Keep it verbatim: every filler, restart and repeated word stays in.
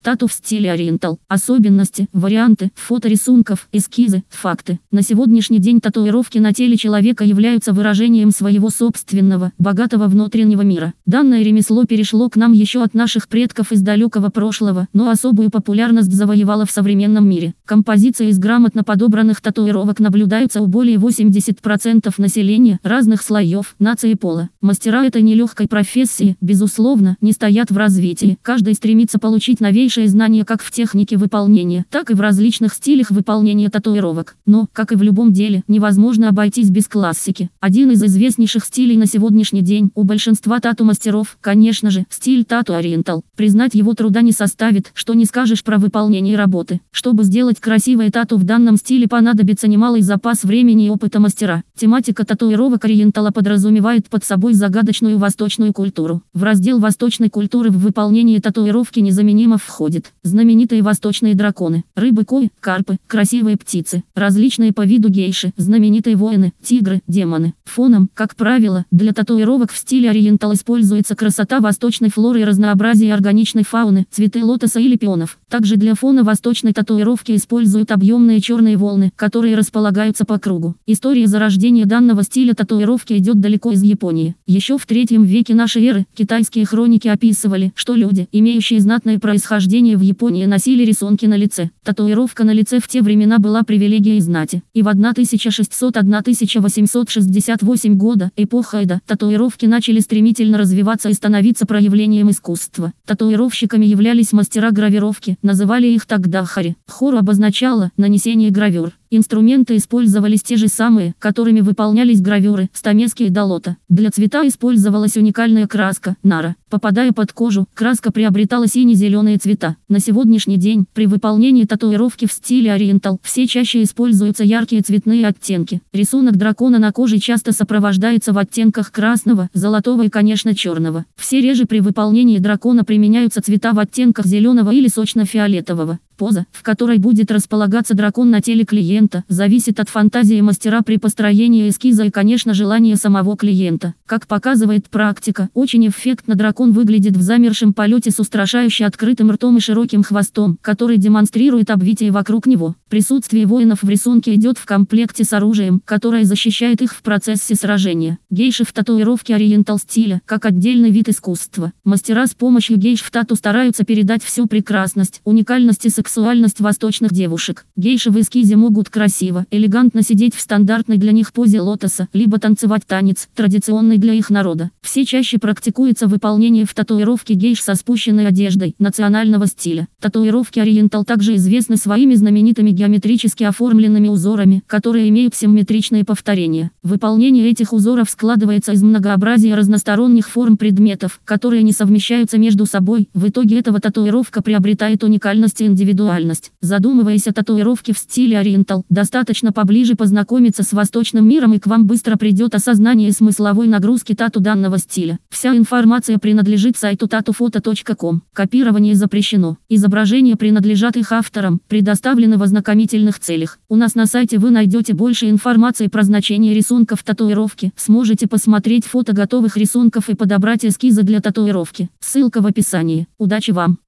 Тату в стиле ориентал. Особенности, варианты, фото рисунков, эскизы, факты. На сегодняшний день татуировки на теле человека являются выражением своего собственного, богатого внутреннего мира. Данное ремесло перешло к нам еще от наших предков из далекого прошлого, но особую популярность завоевало в современном мире. Композиции из грамотно подобранных татуировок наблюдаются у более восьмидесяти процентов населения разных слоев, наций и пола. Мастера этой нелегкой профессии, безусловно, не стоят в развитии. Каждый стремится получить новейшие знания как в технике выполнения, так и в различных стилях выполнения татуировок. Но, как и в любом деле, невозможно обойтись без классики. Один из известнейших стилей на сегодняшний день у большинства тату-мастеров, конечно же, стиль тату-ориентал. Признать его труда не составит, что не скажешь про выполнение работы. Чтобы сделать красивое тату в данном стиле, понадобится немалый запас времени и опыта мастера. Тематика татуировок ориентала подразумевает под собой загадочную восточную культуру. В раздел восточной культуры в выполнении татуировки незаменимо входит знаменитые восточные драконы, рыбы кои, карпы, красивые птицы, различные по виду гейши, знаменитые воины, тигры, демоны. Фоном, как правило, для татуировок в стиле ориентал используется красота восточной флоры и разнообразие органичной фауны, цветы лотоса или пионов. Также для фона восточной татуировки используют объемные черные волны, которые располагаются по кругу. История зарождения данного стиля татуировки идет далеко из Японии. Еще в третьем веке нашей эры китайские хроники описывали, что люди, имеющие знатное происхождение в Японии, носили рисунки на лице. Татуировка на лице в те времена была привилегией знати. И в тысяча шестьсот — тысяча восемьсот шестьдесят восьмом года, эпоха Эдо, татуировки начали стремительно развиваться и становиться проявлением искусства. Татуировщиками являлись мастера гравировки, называли их тогда хари. Хору обозначало нанесение гравюр. Инструменты использовались те же самые, которыми выполнялись гравюры, стамески и долота. Для цвета использовалась уникальная краска, нара. Попадая под кожу, краска приобретала сине-зеленые цвета. На сегодняшний день, при выполнении татуировки в стиле ориентал, все чаще используются яркие цветные оттенки. Рисунок дракона на коже часто сопровождается в оттенках красного, золотого и, конечно, черного. Все реже при выполнении дракона применяются цвета в оттенках зеленого или сочно-фиолетового. Поза, в которой будет располагаться дракон на теле клиента, зависит от фантазии мастера при построении эскиза и, конечно, желания самого клиента. Как показывает практика, очень эффектно дракон выглядит в замершем полете с устрашающе открытым ртом и широким хвостом, который демонстрирует обвитие вокруг него. Присутствие воинов в рисунке идет в комплекте с оружием, которое защищает их в процессе сражения. Гейши в татуировке ориентал стиля, как отдельный вид искусства. Мастера с помощью гейш в тату стараются передать всю прекрасность, уникальность и сексуальность восточных девушек. Гейши в эскизе могут красиво, элегантно сидеть в стандартной для них позе лотоса, либо танцевать танец, традиционный для их народа. Все чаще практикуется выполнение в татуировке гейш со спущенной одеждой, национального стиля. Татуировки ориентал также известны своими знаменитыми геометрически оформленными узорами, которые имеют симметричные повторения. Выполнение этих узоров складывается из многообразия разносторонних форм предметов, которые не совмещаются между собой. В итоге этого татуировка приобретает уникальность и индивидуальность. Задумываясь о татуировке в стиле ориентал, достаточно поближе познакомиться с восточным миром, и к вам быстро придет осознание смысловой нагрузки тату данного стиля. Вся информация принадлежит сайту татуфото точка ком. Копирование запрещено. Изображения принадлежат их авторам, предоставлены в ознакомительных целях. У нас на сайте вы найдете больше информации про значение рисунков татуировки. Сможете посмотреть фото готовых рисунков и подобрать эскизы для татуировки. Ссылка в описании. Удачи вам!